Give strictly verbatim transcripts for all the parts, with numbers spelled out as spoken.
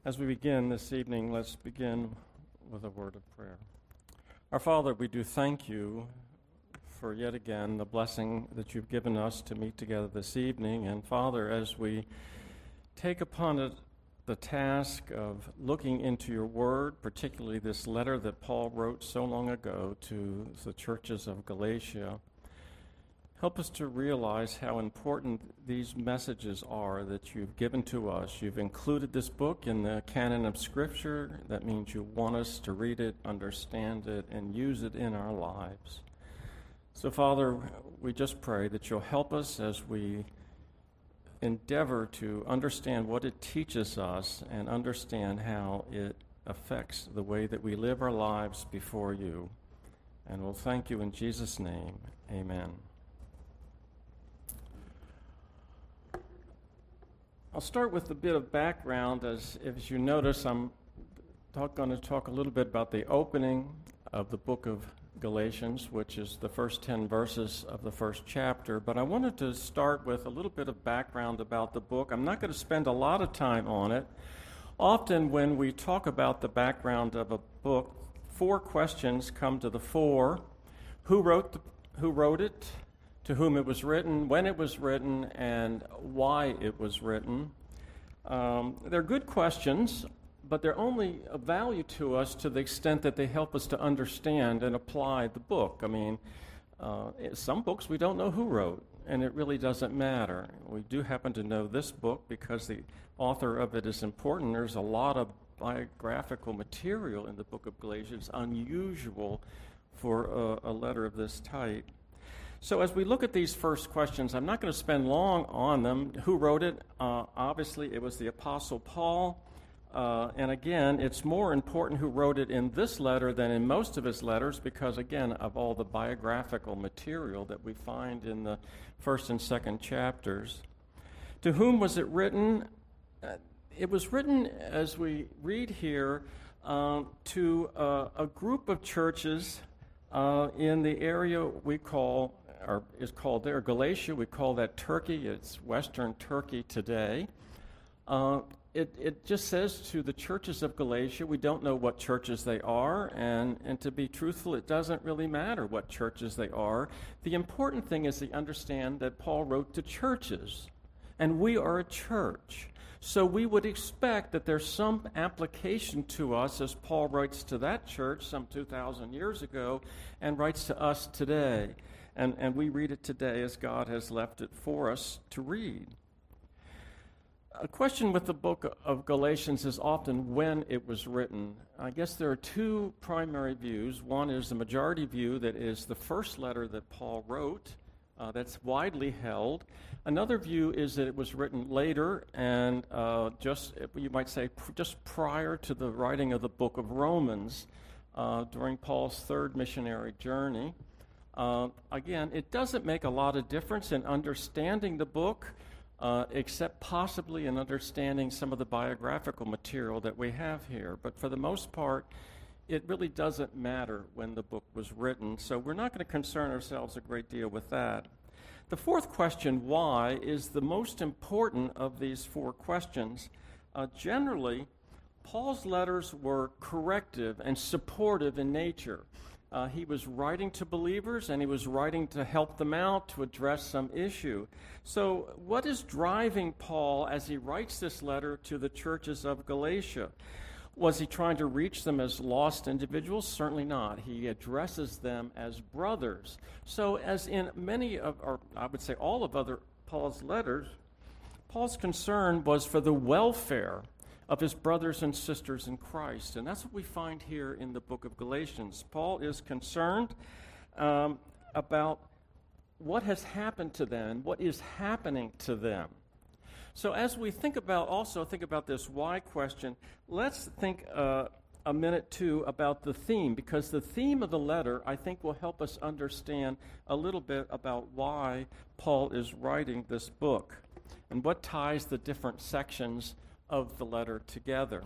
As we begin this evening, let's begin with a word of prayer. Our Father, we do thank you for yet again the blessing that you've given us to meet together this evening. And Father, as we take upon it the task of looking into your word, particularly this letter that Paul wrote so long ago to the churches of Galatia, help us to realize how important these messages are that you've given to us. You've included this book in the canon of Scripture. That means you want us to read it, understand it, and use it in our lives. So, Father, we just pray that you'll help us as we endeavor to understand what it teaches us and understand how it affects the way that we live our lives before you. And we'll thank you in Jesus' name. Amen. I'll start with a bit of background. As, as you notice, I'm talk, going to talk a little bit about the opening of the book of Galatians, which is the first ten verses of the first chapter. But I wanted to start with a little bit of background about the book. I'm not going to spend a lot of time on it. Often when we talk about the background of a book, four questions come to the fore. Who wrote the, who wrote it? To whom it was written, when it was written, and why it was written. Um, they're good questions, but they're only of value to us to the extent that they help us to understand and apply the book. I mean, uh, some books we don't know who wrote, and it really doesn't matter. We do happen to know this book because the author of it is important. There's a lot of biographical material in the book of Galatians, unusual for a, a letter of this type. So as we look at these first questions, I'm not going to spend long on them. Who wrote it? Uh, obviously, it was the Apostle Paul. Uh, and again, it's more important who wrote it in this letter than in most of his letters because, again, of all the biographical material that we find in the first and second chapters. To whom was it written? Uh, it was written, as we read here, uh, to uh, a group of churches uh, in the area we call Or is called there Galatia. We call that Turkey. It's Western Turkey today. Uh, it, it just says to the churches of Galatia, we don't know what churches they are, and, and to be truthful, it doesn't really matter what churches they are. The important thing is to understand that Paul wrote to churches, and we are a church. So we would expect that there's some application to us as Paul writes to that church some two thousand years ago and writes to us today. And, and we read it today as God has left it for us to read. A question with the book of Galatians is often when it was written. I guess there are two primary views. One is the majority view that is the first letter that Paul wrote. Uh, that's widely held. Another view is that it was written later and uh, just, you might say, pr- just prior to the writing of the book of Romans uh, during Paul's third missionary journey. Uh, again, it doesn't make a lot of difference in understanding the book, uh, except possibly in understanding some of the biographical material that we have here. But for the most part, it really doesn't matter when the book was written, so we're not going to concern ourselves a great deal with that. The fourth question, why, is the most important of these four questions. Uh, generally, Paul's letters were corrective and supportive in nature. Uh, he was writing to believers, and he was writing to help them out, to address some issue. So what is driving Paul as he writes this letter to the churches of Galatia? Was he trying to reach them as lost individuals? Certainly not. He addresses them as brothers. So as in many of, or I would say all of other Paul's letters, Paul's concern was for the welfare of his brothers and sisters in Christ. And that's what we find here in the book of Galatians. Paul is concerned um, about what has happened to them, what is happening to them. So as we think about, also think about this why question, let's think uh, a minute, too, about the theme, because the theme of the letter, I think, will help us understand a little bit about why Paul is writing this book and what ties the different sections of the letter together.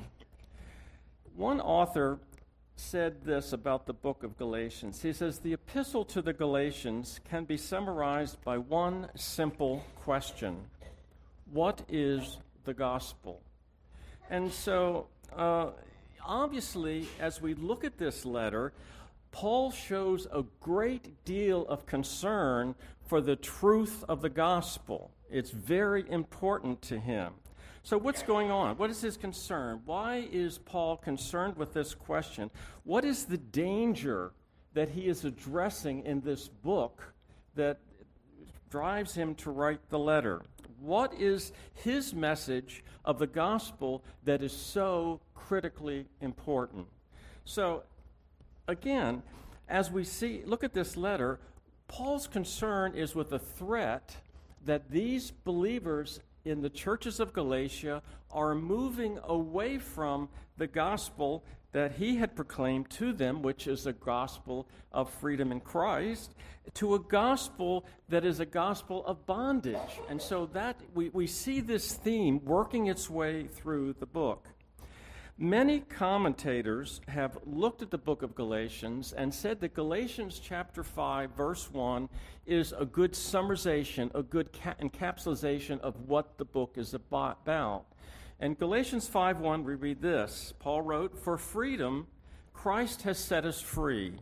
One author said this about the book of Galatians. He says, the epistle to the Galatians can be summarized by one simple question. What is the gospel? And so, uh, obviously, as we look at this letter, Paul shows a great deal of concern for the truth of the gospel. It's very important to him. So what's going on? What is his concern? Why is Paul concerned with this question? What is the danger that he is addressing in this book that drives him to write the letter? What is his message of the gospel that is so critically important? So, again, as we see, look at this letter, Paul's concern is with the threat that these believers in the churches of Galatia are moving away from the gospel that he had proclaimed to them, which is a gospel of freedom in Christ, to a gospel that is a gospel of bondage. And so that we, we see this theme working its way through the book. Many commentators have looked at the book of Galatians and said that Galatians chapter five, verse one, is a good summarization, a good ca- encapsulation of what the book is about. In Galatians five one, we read this. Paul wrote, "For freedom, Christ has set us free.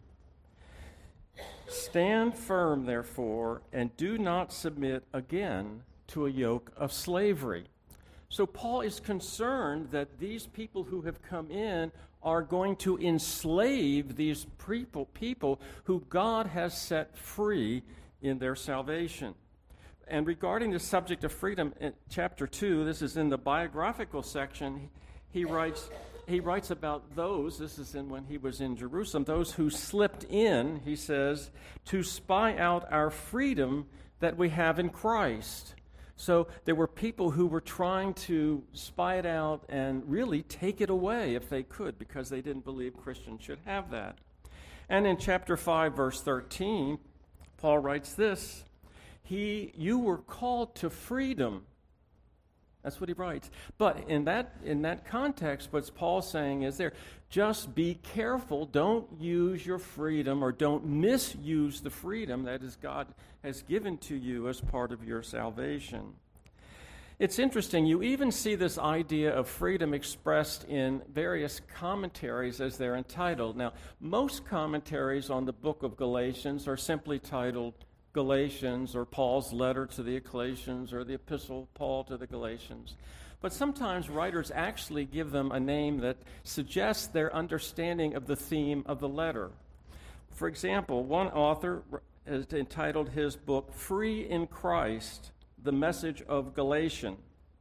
Stand firm, therefore, and do not submit again to a yoke of slavery." So Paul is concerned that these people who have come in are going to enslave these people, people who God has set free in their salvation. And regarding the subject of freedom, in chapter two, this is in the biographical section, he writes, he writes about those, this is in when he was in Jerusalem, those who slipped in, he says, to spy out our freedom that we have in Christ. So there were people who were trying to spy it out and really take it away if they could, because they didn't believe Christians should have that. And in chapter five, verse thirteen, Paul writes this, He, you were called to freedom. That's what he writes. But in that in that context, what Paul's saying is there, just be careful. Don't use your freedom or don't misuse the freedom that is God has given to you as part of your salvation. It's interesting. You even see this idea of freedom expressed in various commentaries as they're entitled. Now, most commentaries on the book of Galatians are simply titled Galatians or Paul's letter to the Galatians or the epistle of Paul to the Galatians. But sometimes writers actually give them a name that suggests their understanding of the theme of the letter. For example, one author has entitled his book, Free in Christ, the Message of Galatian.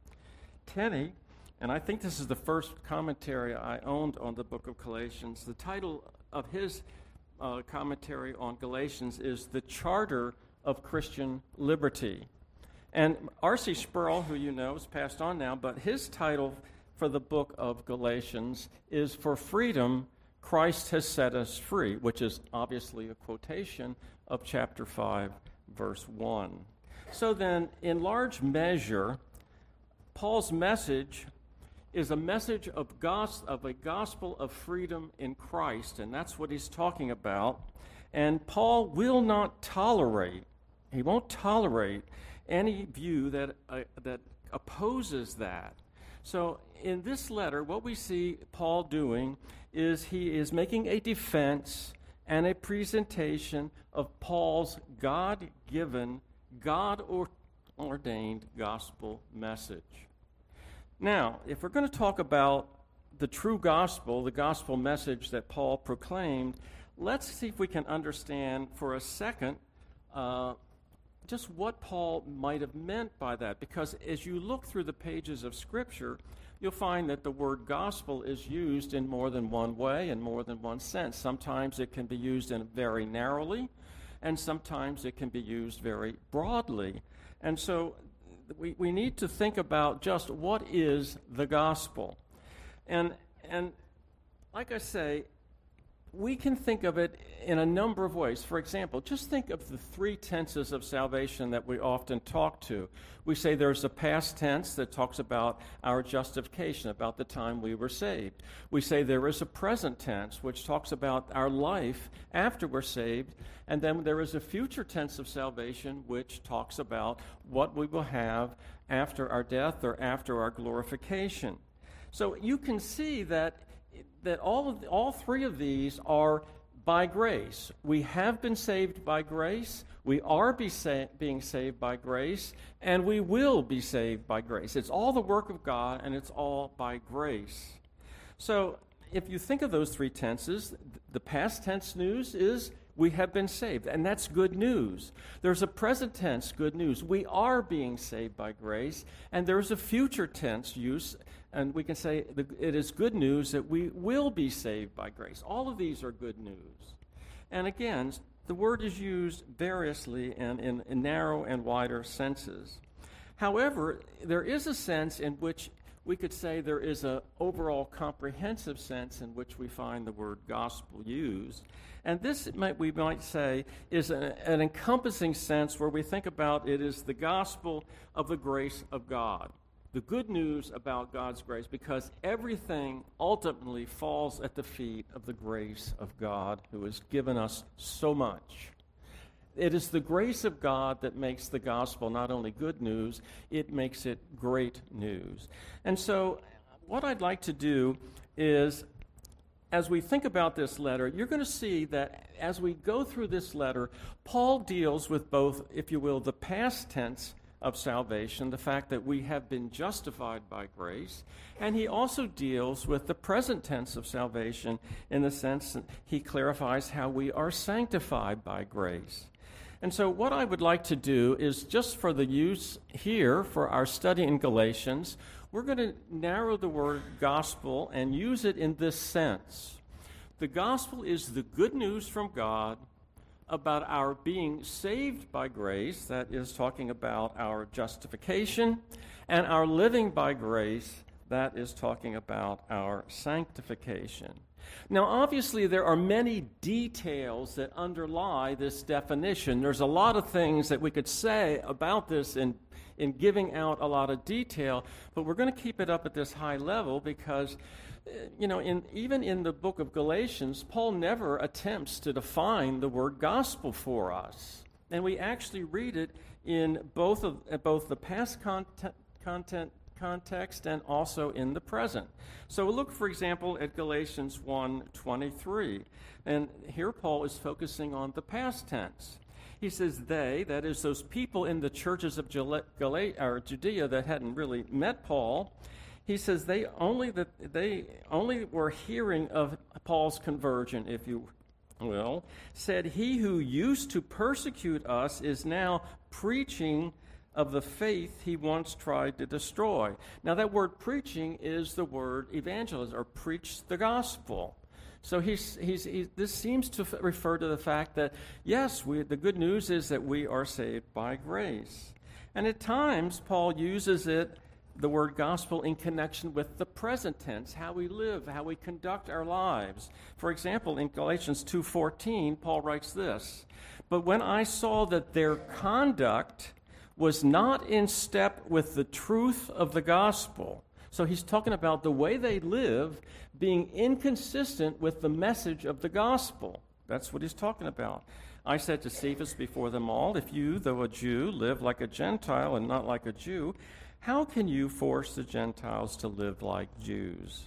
Tenney, and I think this is the first commentary I owned on the book of Galatians, the title of his uh, commentary on Galatians is The Charter of Christian Liberty. And R C Sproul, who you know, is passed on now, but his title for the book of Galatians is For Freedom, Christ Has Set Us Free, which is obviously a quotation of chapter five, verse one. So then, in large measure, Paul's message is a message of, gos- of a gospel of freedom in Christ, and that's what he's talking about. And Paul will not tolerate, he won't tolerate any view that uh, that opposes that. So in this letter, what we see Paul doing is he is making a defense and a presentation of Paul's God-given, God-ordained gospel message. Now, if we're going to talk about the true gospel, the gospel message that Paul proclaimed, let's see if we can understand for a second uh, just what Paul might have meant by that. Because as you look through the pages of Scripture, you'll find that the word gospel is used in more than one way, in more than one sense. Sometimes it can be used in very narrowly, and sometimes it can be used very broadly. And so we, we need to think about just what is the gospel. And, and like I say, we can think of it in a number of ways. For example, just think of the three tenses of salvation that we often talk to. We say there's a past tense that talks about our justification, about the time we were saved. We say there is a present tense, which talks about our life after we're saved. And then there is a future tense of salvation, which talks about what we will have after our death or after our glorification. So you can see that, that all, of the, all three of these are by grace. We have been saved by grace, we are be sa- being saved by grace, and we will be saved by grace. It's all the work of God, and it's all by grace. So if you think of those three tenses, the past tense news is we have been saved, and that's good news. There's a present tense good news. We are being saved by grace, and there's a future tense use, and we can say it is good news that we will be saved by grace. All of these are good news. And again, the word is used variously and in, in narrow and wider senses. However, there is a sense in which we could say there is an overall comprehensive sense in which we find the word gospel used. And this, might, we might say, is an, an encompassing sense where we think about it as the gospel of the grace of God, the good news about God's grace, because everything ultimately falls at the feet of the grace of God who has given us so much. It is the grace of God that makes the gospel not only good news, it makes it great news. And so what I'd like to do is, as we think about this letter, you're going to see that as we go through this letter, Paul deals with both, if you will, the past tense of salvation, the fact that we have been justified by grace, and he also deals with the present tense of salvation in the sense that he clarifies how we are sanctified by grace. And so what I would like to do is, just for the use here for our study in Galatians, we're going to narrow the word gospel and use it in this sense. The gospel is the good news from God about our being saved by grace, that is talking about our justification, and our living by grace, that is talking about our sanctification. Now, obviously, there are many details that underlie this definition. There's a lot of things that we could say about this in, in giving out a lot of detail, but we're going to keep it up at this high level because, you know, in, even in the book of Galatians, Paul never attempts to define the word gospel for us. And we actually read it in both of both the past content, content context and also in the present. So look, for example, at Galatians one twenty-three. And here Paul is focusing on the past tense. He says they, that is those people in the churches of Gal- or Judea that hadn't really met Paul, he says they only that they only were hearing of Paul's conversion, if you will, said he who used to persecute us is now preaching of the faith he once tried to destroy. Now that word preaching is the word evangelism, or preach the gospel. So he's, he's, he's, this seems to f- refer to the fact that, yes, we, the good news is that we are saved by grace. And at times, Paul uses it, the word gospel, in connection with the present tense, how we live, how we conduct our lives. For example, in Galatians two fourteen, Paul writes this, "But when I saw that their conduct was not in step with the truth of the gospel." So he's talking about the way they live being inconsistent with the message of the gospel. That's what he's talking about. "I said to Cephas before them all, if you, though a Jew, live like a Gentile and not like a Jew, how can you force the Gentiles to live like Jews?"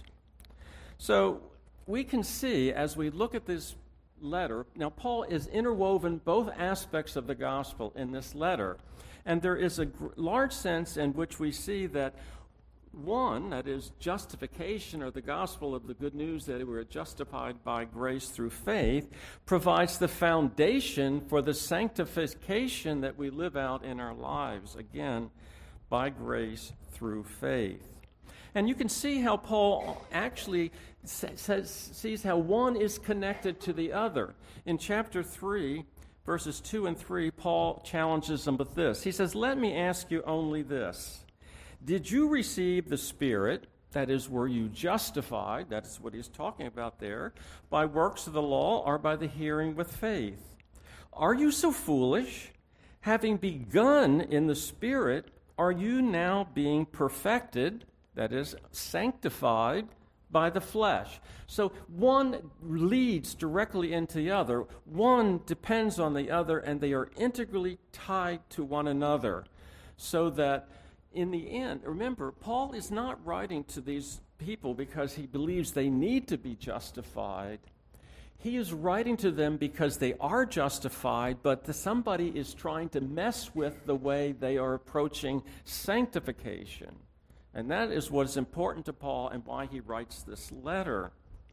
So we can see as we look at this letter, now Paul is interwoven both aspects of the gospel in this letter. And there is a gr- large sense in which we see that one, that is justification, or the gospel of the good news that we are justified by grace through faith, provides the foundation for the sanctification that we live out in our lives, again, by grace through faith. And you can see how Paul actually says, sees how one is connected to the other. In chapter three, verses two and three, Paul challenges them with this. He says, "Let me ask you only this. Did you receive the Spirit, that is, were you justified," that's what he's talking about there, "by works of the law or by the hearing with faith? Are you so foolish? Having begun in the Spirit, are you now being perfected, that is, sanctified, by the flesh?" So one leads directly into the other. One depends on the other, and they are integrally tied to one another, so that in the end, remember, Paul is not writing to these people because he believes they need to be justified. He is writing to them because they are justified, but the, somebody is trying to mess with the way they are approaching sanctification. And that is what is important to Paul and why he writes this letter.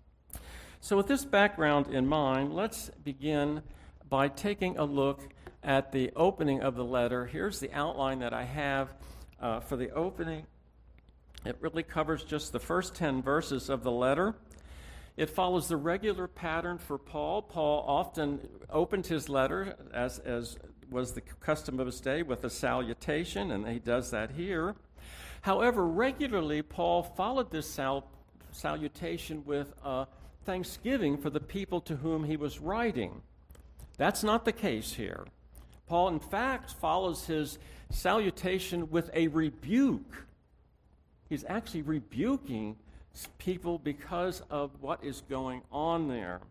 So with this background in mind, let's begin by taking a look at the opening of the letter. Here's the outline that I have uh, for the opening. It really covers just the first ten verses of the letter. It follows the regular pattern for Paul. Paul often opened his letter, as, as was the custom of his day, with a salutation, and he does that here. However, regularly, Paul followed this sal- salutation with a thanksgiving for the people to whom he was writing. That's not the case here. Paul, in fact, follows his salutation with a rebuke. He's actually rebuking people because of what is going on there.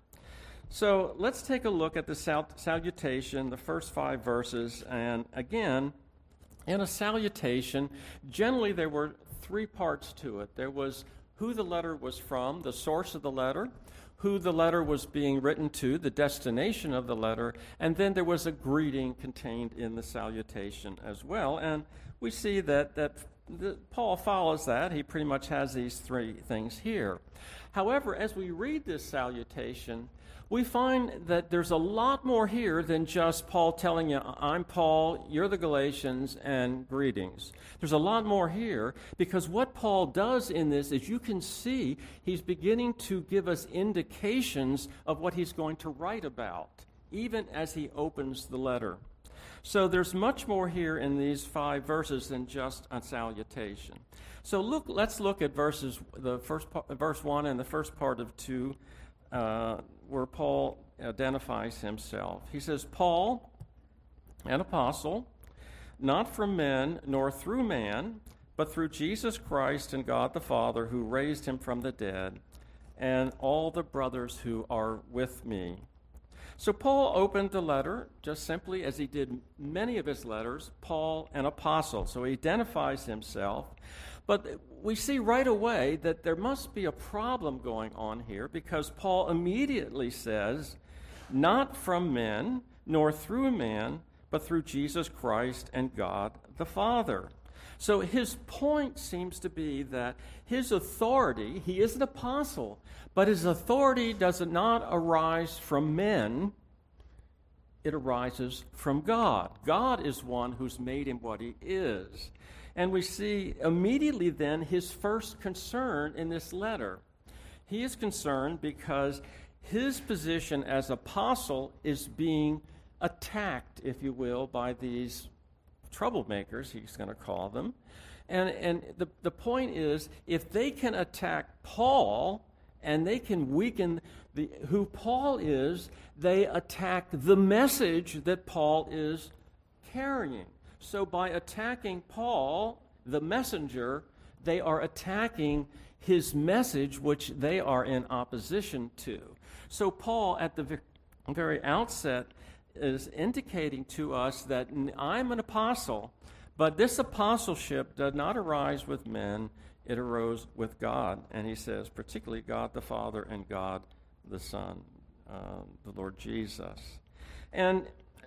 So let's take a look at the sal- salutation, the first five verses. And again, in a salutation, generally there were three parts to it. There was who the letter was from, the source of the letter, who the letter was being written to, the destination of the letter, and then there was a greeting contained in the salutation as well. And we see that, that the, Paul follows that. He pretty much has these three things here. However, as we read this salutation, we find that there's a lot more here than just Paul telling you, I'm Paul, you're the Galatians, and greetings. There's a lot more here, because what Paul does in this is, you can see, he's beginning to give us indications of what he's going to write about, even as he opens the letter. So there's much more here in these five verses than just a salutation. So look, let's look at verses, the first part, verse one and the first part of two, uh, where Paul identifies himself. He says, Paul, an apostle, not from men nor through man, but through Jesus Christ and God the Father, who raised him from the dead, and all the brothers who are with me. So Paul opened the letter just simply as he did many of his letters, Paul, an apostle. So he identifies himself. But we see right away that there must be a problem going on here, because Paul immediately says, not from men, nor through man, but through Jesus Christ and God the Father. So his point seems to be that his authority, he is an apostle, but his authority does not arise from men. It arises from God. God is one who's made him what he is. And we see immediately then his first concern in this letter. He is concerned because his position as apostle is being attacked, if you will, by these troublemakers, he's going to call them. And, and the, the point is, if they can attack Paul and they can weaken the, who Paul is, they attack the message that Paul is carrying. So by attacking Paul, the messenger, they are attacking his message, which they are in opposition to. So Paul, at the very outset, is indicating to us that I'm an apostle, but this apostleship did not arise with men, it arose with God. And he says, particularly God the Father and God the Son, uh, the Lord Jesus. And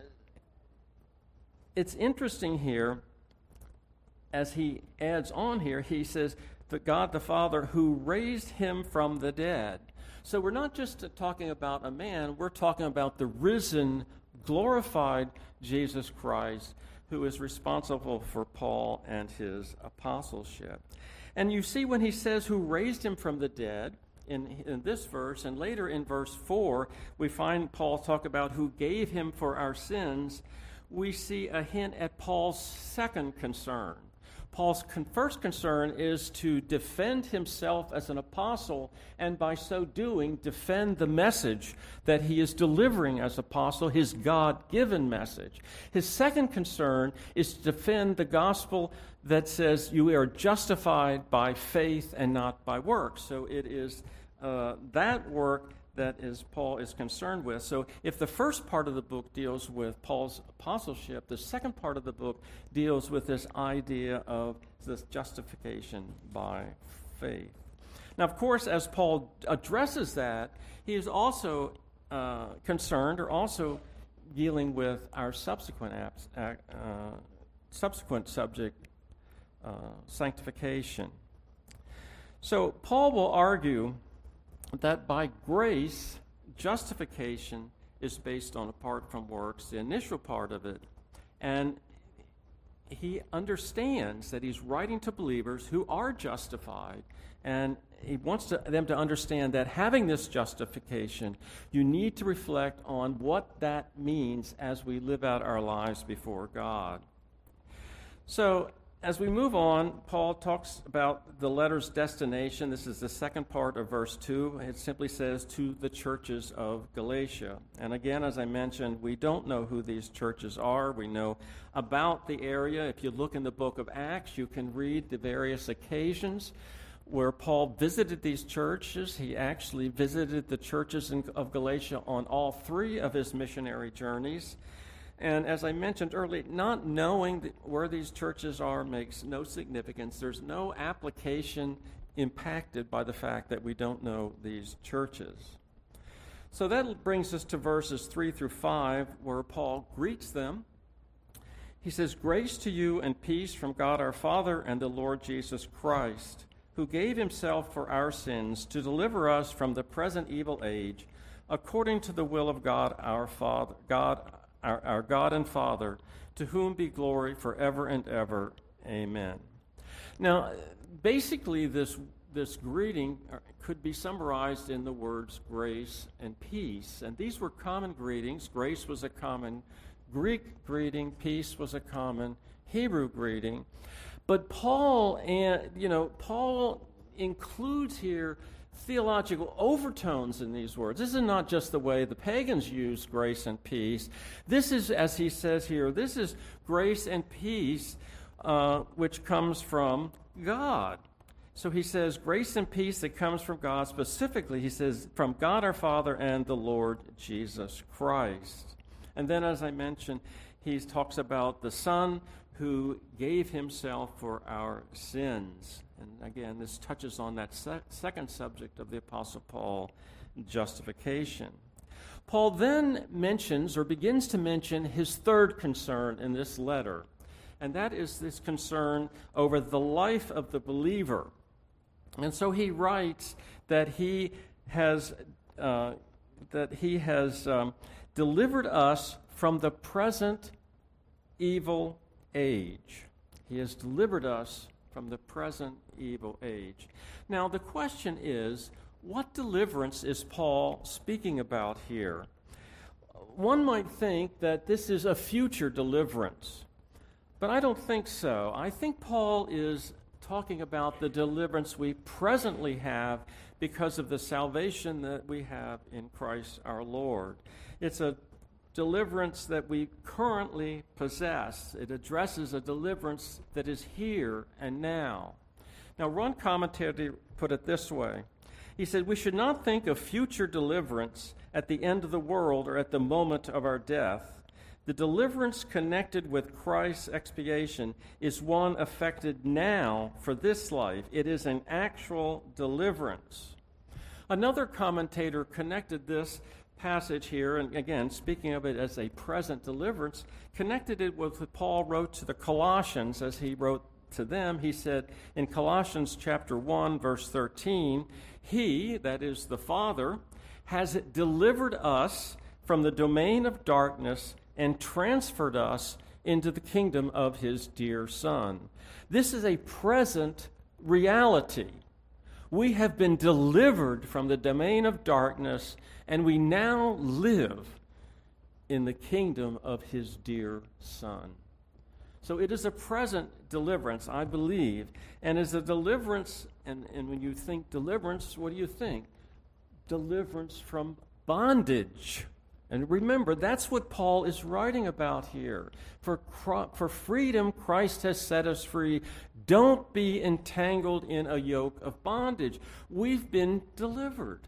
it's interesting here, as he adds on here, he says, that God the Father who raised him from the dead. So we're not just talking about a man, we're talking about the risen, glorified Jesus Christ, who is responsible for Paul and his apostleship. And you see when he says who raised him from the dead, in, in this verse, and later in verse four, we find Paul talk about who gave him for our sins. We see a hint at Paul's second concern. Paul's con- first concern is to defend himself as an apostle, and by so doing, defend the message that he is delivering as apostle, his God-given message. His second concern is to defend the gospel that says you are justified by faith and not by works. So it is uh, that work that is Paul is concerned with. So if the first part of the book deals with Paul's apostleship, the second part of the book deals with this idea of this justification by faith. Now, of course, as Paul addresses that, he is also uh, concerned or also dealing with our subsequent apps, uh, subsequent subject, uh, sanctification. So Paul will argue that by grace, justification is based on apart from works, the initial part of it, and he understands that he's writing to believers who are justified, and he wants to, them to understand that having this justification, you need to reflect on what that means as we live out our lives before God. So, as we move on, Paul talks about the letter's destination. This is the second part of verse two. It simply says, to the churches of Galatia. And again, as I mentioned, we don't know who these churches are. We know about the area. If you look in the book of Acts, you can read the various occasions where Paul visited these churches. He actually visited the churches in, of Galatia on all three of his missionary journeys. And as I mentioned earlier, not knowing th- where these churches are makes no significance. There's no application impacted by the fact that we don't know these churches. So that brings us to verses three through five, where Paul greets them. He says, "Grace to you and peace from God our Father and the Lord Jesus Christ, who gave himself for our sins to deliver us from the present evil age, according to the will of God our Father, God Our, our God and Father, to whom be glory forever and ever. Amen." Now, basically, this, this greeting could be summarized in the words grace and peace. And these were common greetings. Grace was a common Greek greeting. Peace was a common Hebrew greeting. But Paul, and you know, Paul includes here theological overtones in these words. This is not just the way the pagans use grace and peace. This is, as he says here, this is grace and peace uh, which comes from God. So he says grace and peace that comes from God. Specifically, he says from God our Father and the Lord Jesus Christ. And then, as I mentioned, he talks about the Son who gave himself for our sins. And again, this touches on that se- second subject of the Apostle Paul, justification. Paul then mentions or begins to mention his third concern in this letter, and that is this concern over the life of the believer. And so he writes that he has uh, that he has um, delivered us from the present evil age. He has delivered us from the present evil age. Now, the question is, what deliverance is Paul speaking about here? One might think that this is a future deliverance, but I don't think so. I think Paul is talking about the deliverance we presently have because of the salvation that we have in Christ our Lord. It's a deliverance that we currently possess. It addresses a deliverance that is here and now. Now, one commentator put it this way. He said, "We should not think of future deliverance at the end of the world or at the moment of our death. The deliverance connected with Christ's expiation is one effected now for this life. It is an actual deliverance." Another commentator connected this passage here, and again, speaking of it as a present deliverance, connected it with what Paul wrote to the Colossians as he wrote to them. He said in Colossians chapter one, verse thirteen, "He," that is the Father, "has delivered us from the domain of darkness and transferred us into the kingdom of his dear Son." This is a present reality. We have been delivered from the domain of darkness, and we now live in the kingdom of his dear Son. So it is a present deliverance, I believe, and is a deliverance, and, and when you think deliverance, what do you think? Deliverance from bondage. And remember, that's what Paul is writing about here. For, for freedom, Christ has set us free. Don't be entangled in a yoke of bondage. We've been delivered.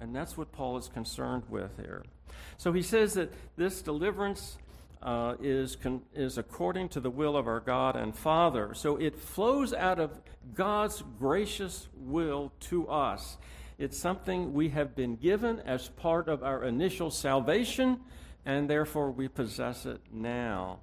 And that's what Paul is concerned with here. So he says that this deliverance uh, is, con- is according to the will of our God and Father. So it flows out of God's gracious will to us. It's something we have been given as part of our initial salvation, and therefore we possess it now.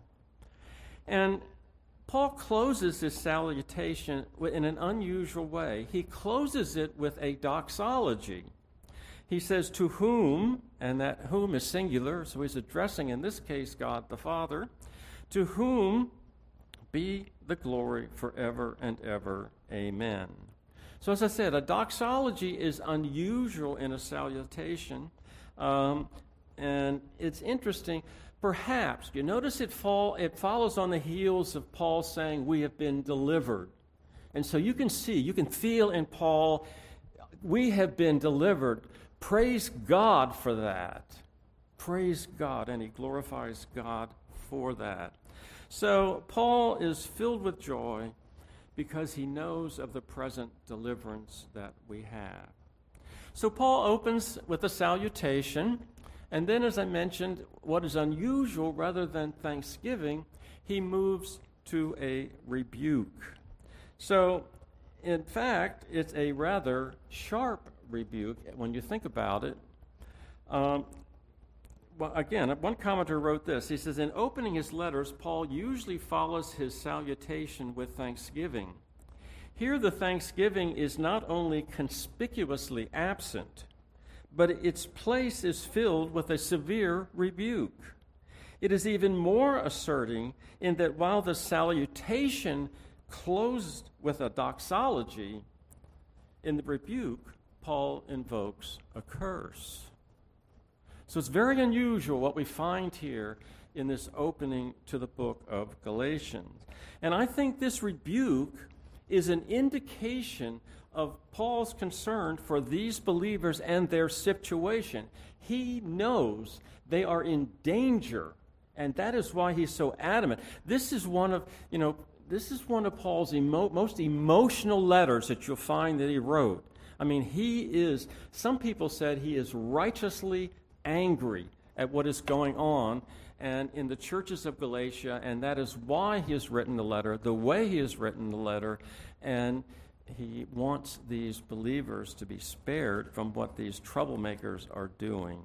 And Paul closes this salutation in an unusual way. He closes it with a doxology. He says, to whom, and that whom is singular, so he's addressing, in this case, God the Father, to whom be the glory forever and ever. Amen. So as I said, a doxology is unusual in a salutation, um, and it's interesting. Perhaps, you notice it, fall, it follows on the heels of Paul saying, we have been delivered. And so you can see, you can feel in Paul, we have been delivered. Praise God for that. Praise God, and he glorifies God for that. So Paul is filled with joy because he knows of the present deliverance that we have. So Paul opens with a salutation, and then, as I mentioned, what is unusual, rather than thanksgiving, he moves to a rebuke. So, in fact, it's a rather sharp rebuke when you think about it. Um, well, again, one commentator wrote this. He says, in opening his letters, Paul usually follows his salutation with thanksgiving. Here, the thanksgiving is not only conspicuously absent, but its place is filled with a severe rebuke. It is even more asserting in that while the salutation closed with a doxology, in the rebuke, Paul invokes a curse. So it's very unusual what we find here in this opening to the book of Galatians. And I think this rebuke is an indication of Paul's concern for these believers and their situation. He knows they are in danger, and that is why he's so adamant. This is one of, you know, this is one of Paul's emo- most emotional letters that you'll find that he wrote. I mean, he is, some people said he is righteously angry at what is going on and in the churches of Galatia, and that is why he has written the letter, the way he has written the letter, and he wants these believers to be spared from what these troublemakers are doing.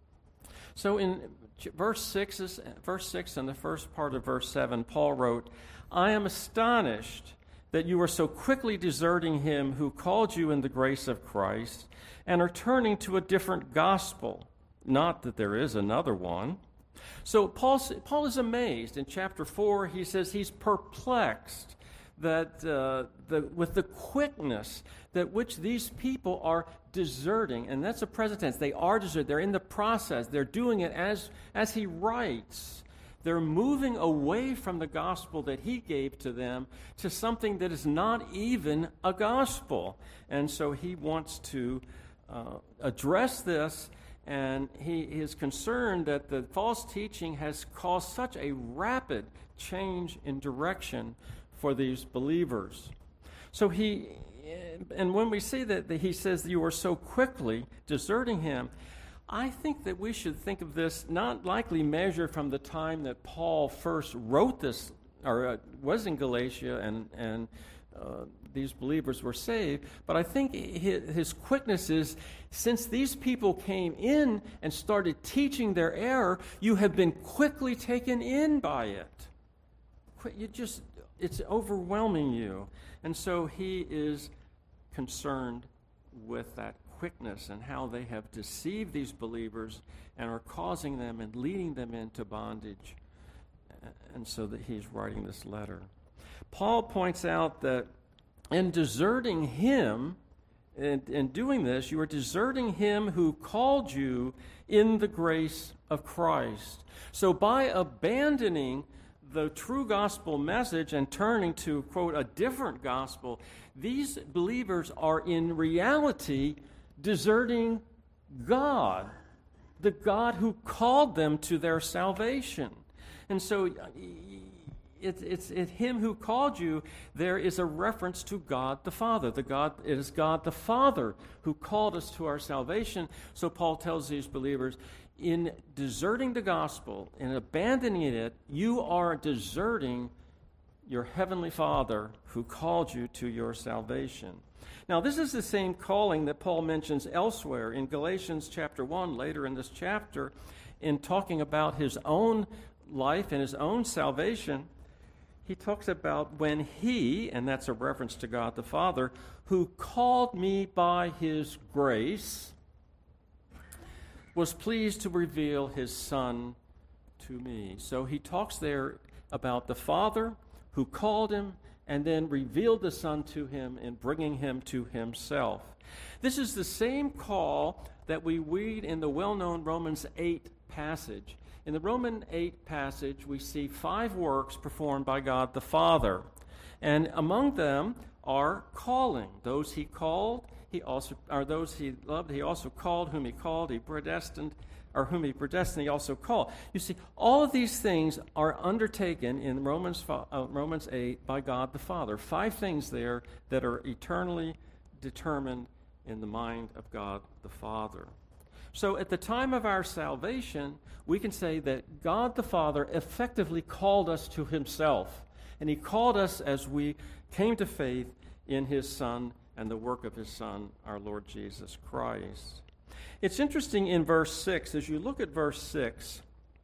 So in verse six, verse six and the first part of verse seven, Paul wrote, I am astonished that you are so quickly deserting him who called you in the grace of Christ and are turning to a different gospel. Not that there is another one. So Paul, Paul is amazed. In chapter four, he says he's perplexed that uh, the, with the quickness that which these people are deserting. And that's a present tense. They are deserting. They're in the process. They're doing it as, as he writes. They're moving away from the gospel that he gave to them to something that is not even a gospel. And so he wants to uh, address this, and he is concerned that the false teaching has caused such a rapid change in direction for these believers. So he, and when we see that, that he says that you are so quickly deserting him, I think that we should think of this not likely measured from the time that Paul first wrote this, or uh, was in Galatia, and, and uh, these believers were saved, but I think his, his quickness is, since these people came in and started teaching their error, you have been quickly taken in by it. You just, it's overwhelming you. And so he is concerned with that quickness and how they have deceived these believers and are causing them and leading them into bondage. And so that he's writing this letter. Paul points out that in deserting him, in, in doing this, you are deserting him who called you in the grace of Christ. So by abandoning the true gospel message and turning to, quote, a different gospel, these believers are in reality deserting God, the God who called them to their salvation. And so It's, it's it, him who called you, there is a reference to God the Father. The God, it is God the Father who called us to our salvation. So Paul tells these believers, in deserting the gospel, in abandoning it, you are deserting your heavenly Father who called you to your salvation. Now, this is the same calling that Paul mentions elsewhere in Galatians chapter one, later in this chapter, in talking about his own life and his own salvation. He talks about when he, and that's a reference to God the Father, who called me by his grace, was pleased to reveal his Son to me. So he talks there about the Father who called him and then revealed the Son to him in bringing him to himself. This is the same call that we read in the well-known Romans eight passage. In the Romans eight passage, we see five works performed by God the Father. And among them are calling. Those he called, he also are those he loved, he also called, whom he called, he predestined, or whom he predestined, he also called. You see, all of these things are undertaken in Romans uh, Romans eight by God the Father. Five things there that are eternally determined in the mind of God the Father. So at the time of our salvation, we can say that God the Father effectively called us to himself. And he called us as we came to faith in his Son and the work of his Son, our Lord Jesus Christ. It's interesting in verse six, as you look at verse six,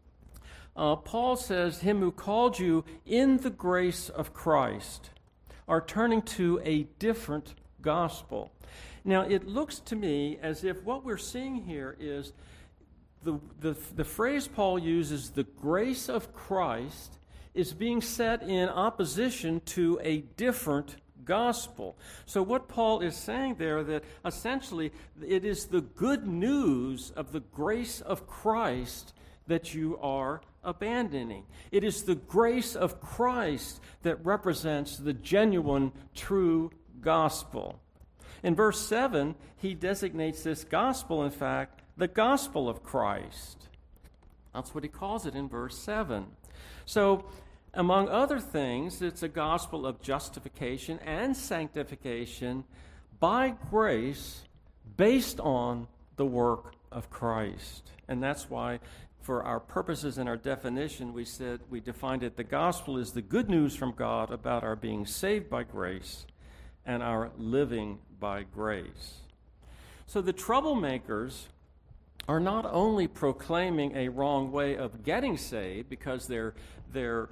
uh, Paul says, him who called you in the grace of Christ, are turning to a different gospel. Now, it looks to me as if what we're seeing here is the, the, the phrase Paul uses, the grace of Christ, is being set in opposition to a different gospel. So what Paul is saying there, that essentially it is the good news of the grace of Christ that you are abandoning. It is the grace of Christ that represents the genuine, true gospel. In verse seven, he designates this gospel, in fact, the gospel of Christ. That's what he calls it in verse seven. So, among other things, it's a gospel of justification and sanctification by grace based on the work of Christ. And that's why, for our purposes and our definition, we said we defined it, the gospel is the good news from God about our being saved by grace and our living by grace. So the troublemakers are not only proclaiming a wrong way of getting saved because they're they're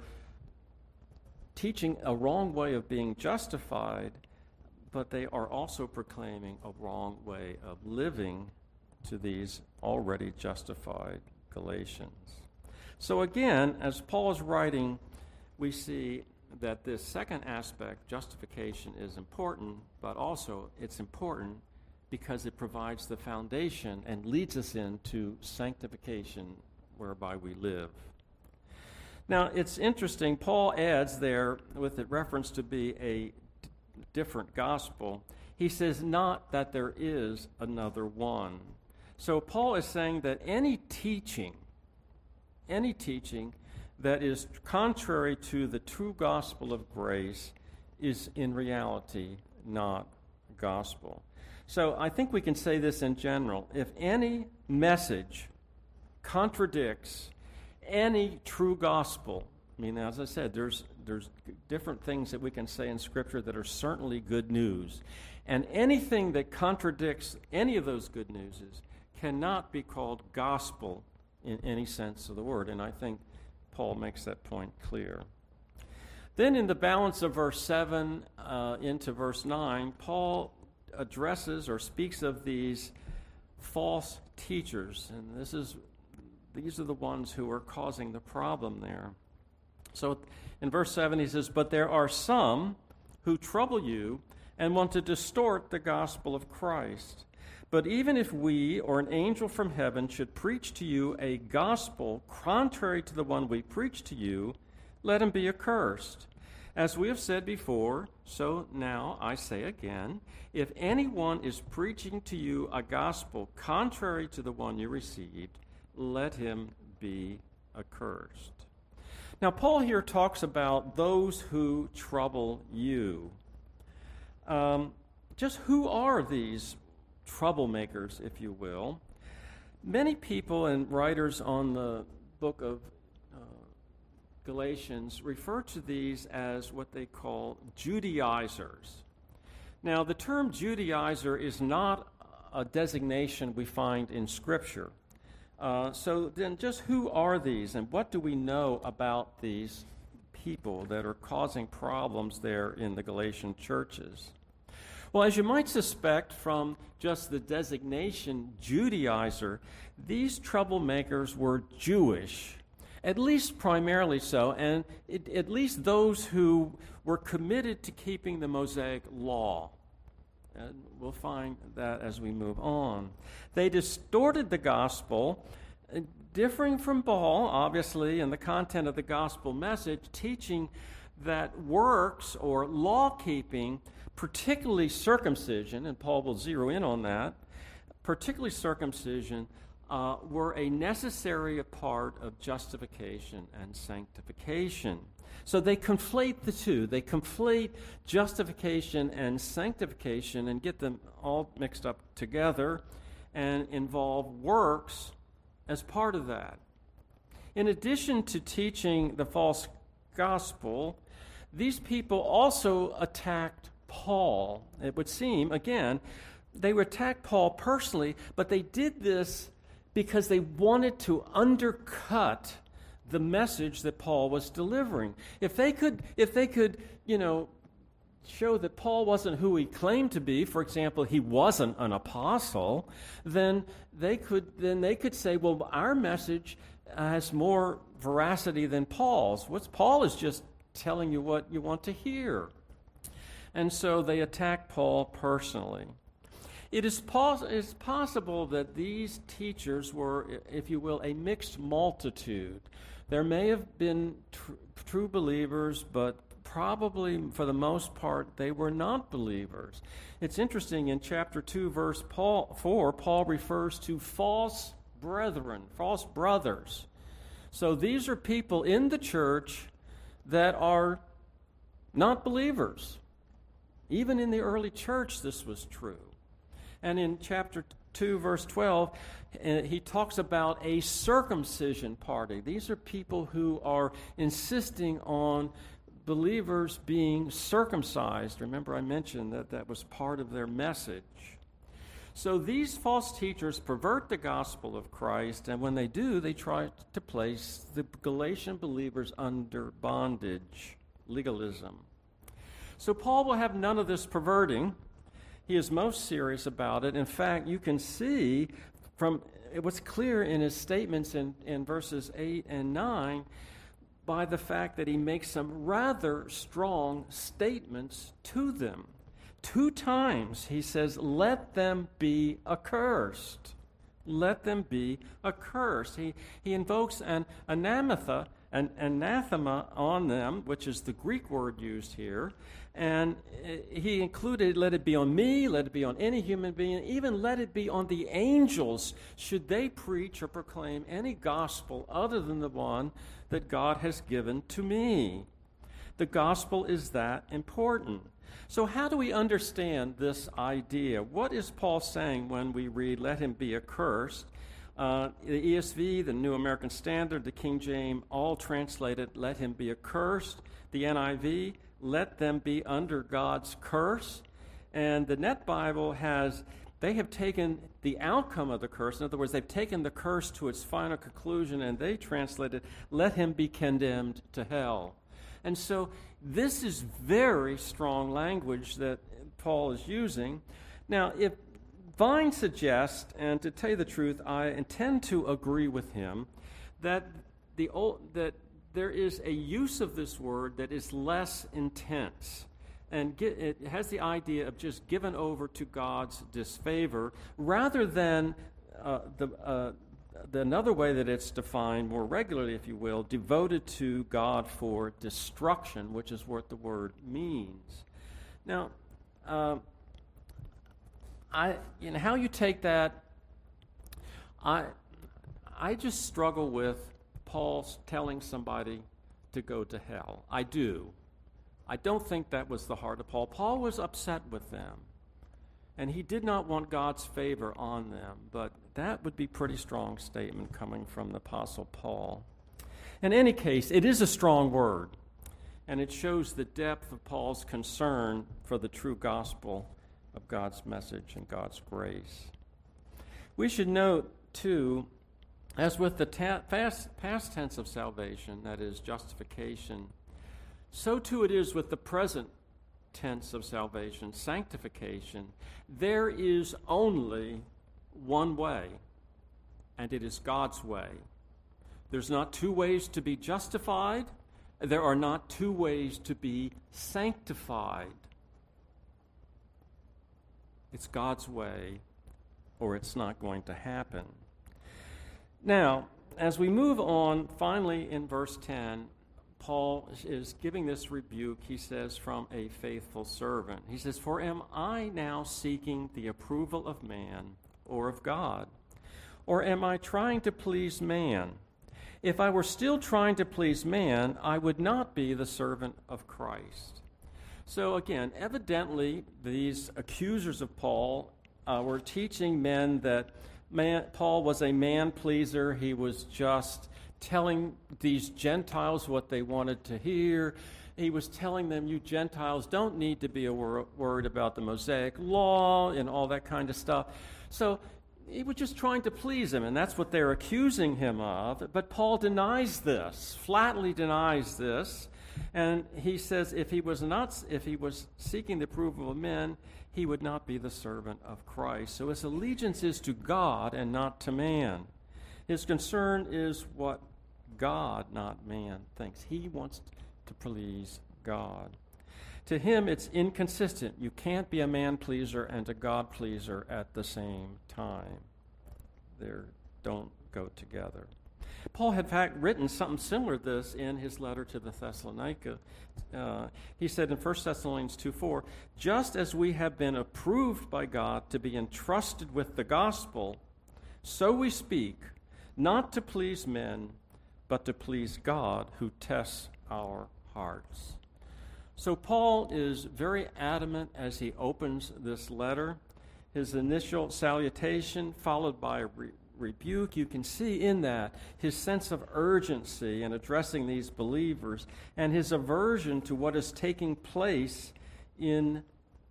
teaching a wrong way of being justified, but they are also proclaiming a wrong way of living to these already justified Galatians. So again, as Paul is writing, we see that this second aspect, justification, is important, but also it's important because it provides the foundation and leads us into sanctification whereby we live. Now, it's interesting, Paul adds there, with the reference to be a d- different gospel, he says not that there is another one. So Paul is saying that any teaching, any teaching that is contrary to the true gospel of grace is in reality not gospel. So I think we can say this in general. If any message contradicts any true gospel, I mean, as I said, there's there's different things that we can say in Scripture that are certainly good news. And anything that contradicts any of those good newses cannot be called gospel in any sense of the word. And I think Paul makes that point clear. Then in the balance of verse seven uh, into verse nine, Paul addresses or speaks of these false teachers. And this is these are the ones who are causing the problem there. So in verse seven he says, "But there are some who trouble you and want to distort the gospel of Christ. But even if we or an angel from heaven should preach to you a gospel contrary to the one we preach to you, let him be accursed. As we have said before, so now I say again, if anyone is preaching to you a gospel contrary to the one you received, let him be accursed." Now, Paul here talks about those who trouble you. Um, just who are these troublemakers, if you will? Many people and writers on the book of uh, Galatians refer to these as what they call Judaizers. Now, the term Judaizer is not a designation we find in Scripture. Uh, so then just who are these, and what do we know about these people that are causing problems there in the Galatian churches? Well, as you might suspect from just the designation Judaizer, these troublemakers were Jewish, at least primarily so, and it, at least those who were committed to keeping the Mosaic law. And we'll find that as we move on. They distorted the gospel, uh, differing from Paul, obviously, in the content of the gospel message, teaching that works or law-keeping, particularly circumcision, and Paul will zero in on that, particularly circumcision, uh, were a necessary part of justification and sanctification. So they conflate the two. They conflate justification and sanctification and get them all mixed up together and involve works as part of that. In addition to teaching the false gospel, these people also attacked Paul. It would seem, again, they would attack Paul personally, but they did this because they wanted to undercut the message that Paul was delivering. If they could, if they could, you know, show that Paul wasn't who he claimed to be, for example, he wasn't an apostle, then they could, then they could say, well, our message has more veracity than Paul's. What's Paul is just telling you what you want to hear. And so they attack Paul personally. It is pos- it's possible that these teachers were, if you will, a mixed multitude. There may have been tr- true believers, but probably for the most part, they were not believers. It's interesting, in chapter two, verse Paul, four, Paul refers to false brethren, false brothers. So these are people in the church that are not believers. Even in the early church, this was true. And in chapter two, verse twelve, uh, he talks about a circumcision party. These are people who are insisting on believers being circumcised. Remember, I mentioned that that was part of their message. So these false teachers pervert the gospel of Christ, and when they do, they try to place the Galatian believers under bondage, legalism. So Paul will have none of this perverting. He is most serious about it. In fact, you can see from what's clear in his statements in, in verses eight and nine by the fact that he makes some rather strong statements to them. Two times he says, let them be accursed. Let them be accursed. He, he invokes an anathema, an anathema on them, which is the Greek word used here. And he included, let it be on me, let it be on any human being, even let it be on the angels, should they preach or proclaim any gospel other than the one that God has given to me. The gospel is that important. So how do we understand this idea? What is Paul saying when we read, let him be accursed? Uh, the E S V, the New American Standard, the King James, all translated, let him be accursed. The N I V, let them be under God's curse. And the Net Bible has, they have taken the outcome of the curse. In other words, they've taken the curse to its final conclusion, and they translated, let him be condemned to hell. And so this is very strong language that Paul is using. Now, if Vine suggests, and to tell you the truth, I intend to agree with him, that the old, that there is a use of this word that is less intense. And get, it has the idea of just given over to God's disfavor, rather than uh, the, uh, the another way that it's defined more regularly, if you will, devoted to God for destruction, which is what the word means. Now, uh, I, you know, how you take that, I, I just struggle with Paul telling somebody to go to hell. I do. I don't think that was the heart of Paul. Paul was upset with them, and he did not want God's favor on them, but that would be a pretty strong statement coming from the Apostle Paul. In any case, it is a strong word, and it shows the depth of Paul's concern for the true gospel of God's message and God's grace. We should note, too, as with the ta- past, past tense of salvation, that is, justification, so too it is with the present tense of salvation, sanctification. There is only one way, and it is God's way. There's not two ways to be justified. There are not two ways to be sanctified. It's God's way, or it's not going to happen. Now, as we move on, finally in verse ten, Paul is giving this rebuke, he says, from a faithful servant. He says, "For am I now seeking the approval of man or of God? Or am I trying to please man? If I were still trying to please man, I would not be the servant of Christ." So again, evidently, these accusers of Paul uh, were teaching men that man, Paul was a man-pleaser. He was just telling these Gentiles what they wanted to hear. He was telling them, you Gentiles don't need to be a wor- worried about the Mosaic law and all that kind of stuff. So he was just trying to please him, and that's what they're accusing him of. But Paul denies this, flatly denies this, and he says if he was not, if he was seeking the approval of men, he would not be the servant of Christ. So his allegiance is to God and not to man. His concern is what God, not man, thinks. He wants to please God. To him, it's inconsistent. You can't be a man-pleaser and a God-pleaser at the same time. They don't go together. Paul had, in fact, written something similar to this in his letter to the Thessalonica. Uh, he said in First Thessalonians two four, "Just as we have been approved by God to be entrusted with the gospel, so we speak, not to please men, but to please God who tests our hearts." So Paul is very adamant as he opens this letter. His initial salutation followed by a re- rebuke. You can see in that his sense of urgency in addressing these believers and his aversion to what is taking place in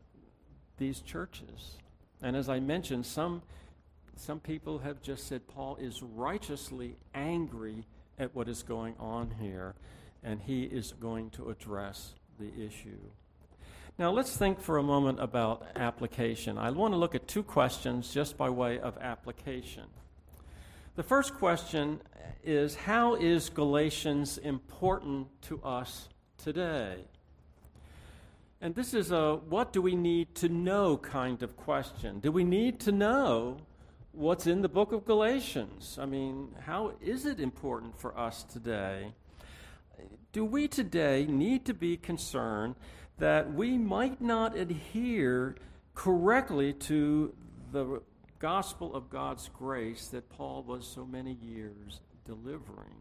these churches. And as I mentioned, some Some people have just said Paul is righteously angry at what is going on here, and he is going to address the issue. Now let's think for a moment about application. I want to look at two questions just by way of application. The first question is, how is Galatians important to us today? And this is a what do we need to know kind of question. Do we need to know what's in the book of Galatians? I mean, how is it important for us today? Do we today need to be concerned that we might not adhere correctly to the gospel of God's grace that Paul was so many years delivering?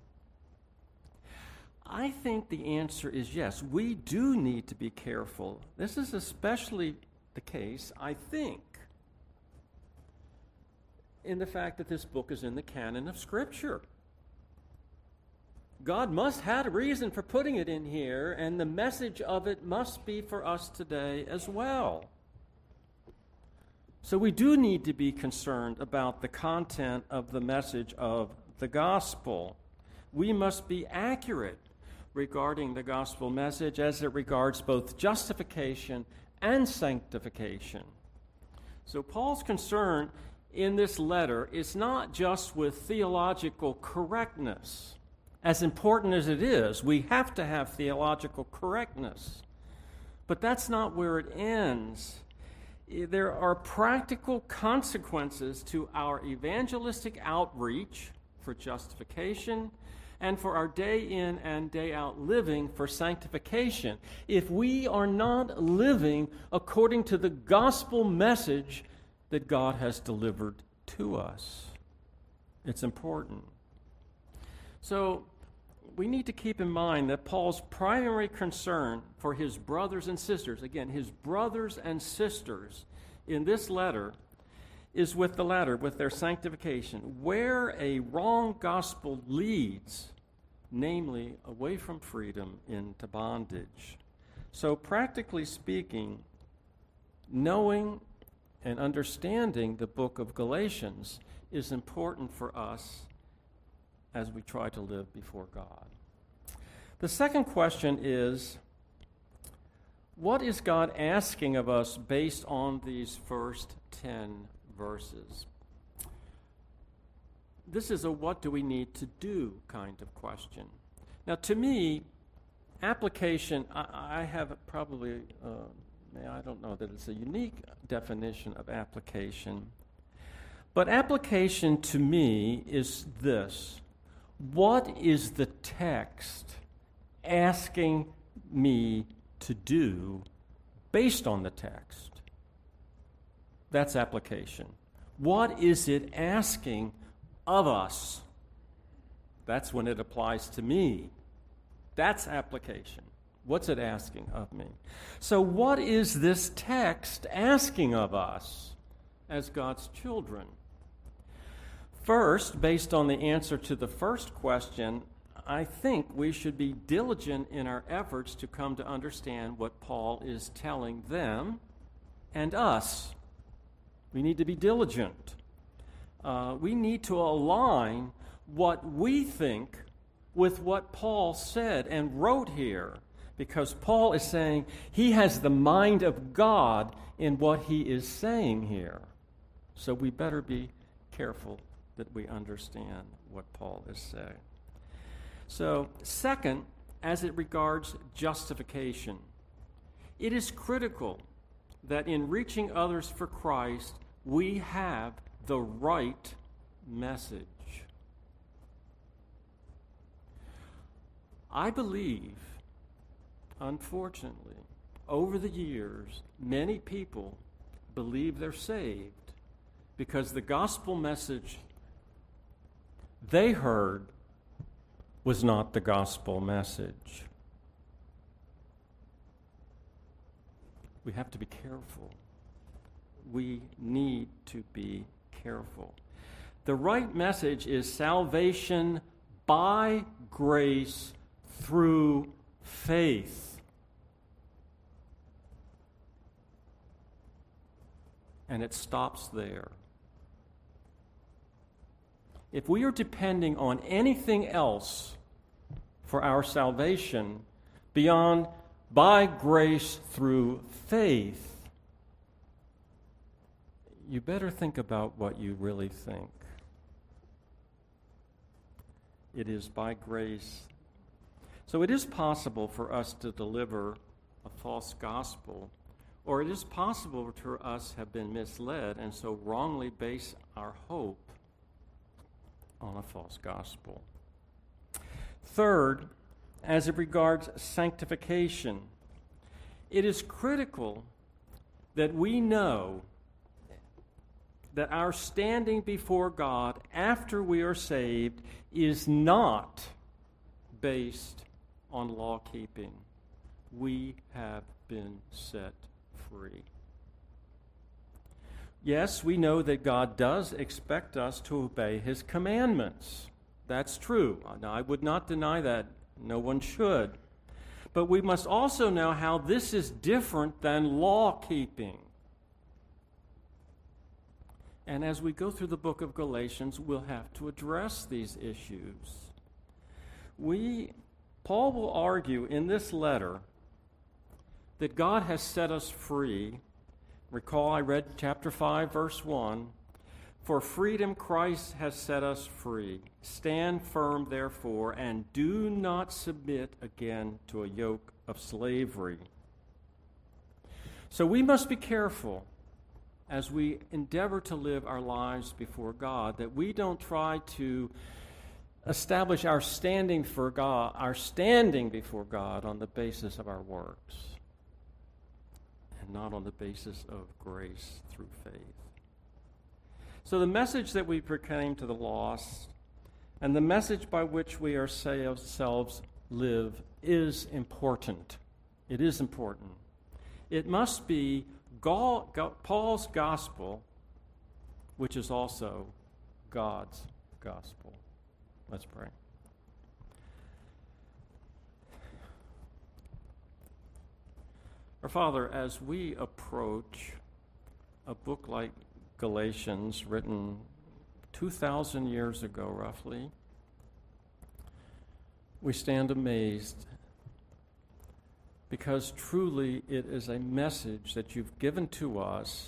I think the answer is yes. We do need to be careful. This is especially the case, I think, in the fact that this book is in the canon of Scripture. God must have a reason for putting it in here, and the message of it must be for us today as well. So we do need to be concerned about the content of the message of the gospel. We must be accurate regarding the gospel message as it regards both justification and sanctification. So Paul's concern in this letter is not just with theological correctness. As important as it is, we have to have theological correctness. But that's not where it ends. There are practical consequences to our evangelistic outreach for justification and for our day in and day out living for sanctification if we are not living according to the gospel message that God has delivered to us. It's important. So we need to keep in mind that Paul's primary concern for his brothers and sisters, again, his brothers and sisters in this letter, is with the latter, with their sanctification. Where a wrong gospel leads, namely away from freedom into bondage. So practically speaking, knowing and understanding the book of Galatians is important for us as we try to live before God. The second question is, what is God asking of us based on these first ten verses? This is a what do we need to do kind of question. Now, to me, application, I, I have probably, uh, I don't know that it's a unique definition of application, but application to me is this. What is the text asking me to do based on the text? That's application. What is it asking of us? That's when it applies to me. That's application. What's it asking of me? So what is this text asking of us as God's children? First, based on the answer to the first question, I think we should be diligent in our efforts to come to understand what Paul is telling them and us. We need to be diligent. Uh, we need to align what we think with what Paul said and wrote here, because Paul is saying he has the mind of God in what he is saying here. So we better be careful that we understand what Paul is saying. So, second, as it regards justification, it is critical that in reaching others for Christ, we have the right message. I believe, unfortunately, over the years, many people believe they're saved because the gospel message they heard was not the gospel message. We have to be careful. We need to be careful. The right message is salvation by grace through faith. And it stops there. If we are depending on anything else for our salvation beyond by grace through faith, you better think about what you really think. It is by grace. So it is possible for us to deliver a false gospel, or it is possible for us have been misled and so wrongly base our hope on a false gospel. Third, as it regards sanctification, it is critical that we know that our standing before God after we are saved is not based on law keeping. We have been set free. Yes, we know that God does expect us to obey His commandments. That's true. Now, I would not deny that. No one should. But we must also know how this is different than law keeping. And as we go through the book of Galatians, we'll have to address these issues. We, Paul will argue in this letter that God has set us free. Recall I read chapter five, verse one. For freedom Christ has set us free. Stand firm, therefore, and do not submit again to a yoke of slavery. So we must be careful as we endeavor to live our lives before God, that we don't try to establish our standing for God, our standing before God on the basis of our works, and not on the basis of grace through faith. So the message that we proclaim to the lost And the message by which we ourselves live is important. It is important. It must be Ga- Ga- Paul's gospel, which is also God's gospel. Let's pray. Our Father, as we approach a book like Galatians, written two thousand years ago, roughly, we stand amazed because truly it is a message that you've given to us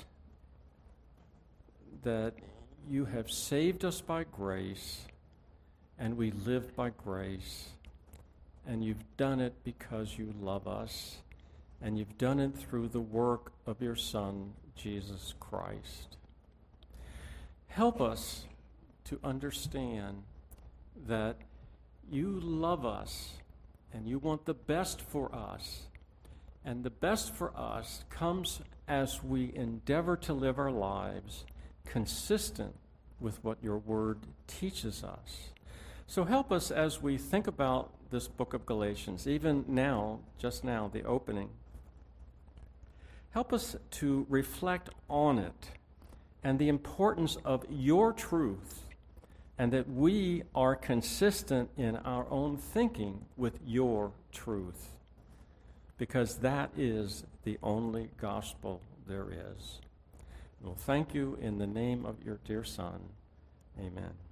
that you have saved us by grace and we live by grace, and you've done it because you love us, and you've done it through the work of your Son, Jesus Christ. Help us to understand that you love us and you want the best for us. And the best for us comes as we endeavor to live our lives consistent with what your word teaches us. So help us as we think about this book of Galatians, even now, just now, the opening. Help us to reflect on it and the importance of your truth, and that we are consistent in our own thinking with your truth, because that is the only gospel there is. Well, thank you in the name of your dear Son. Amen.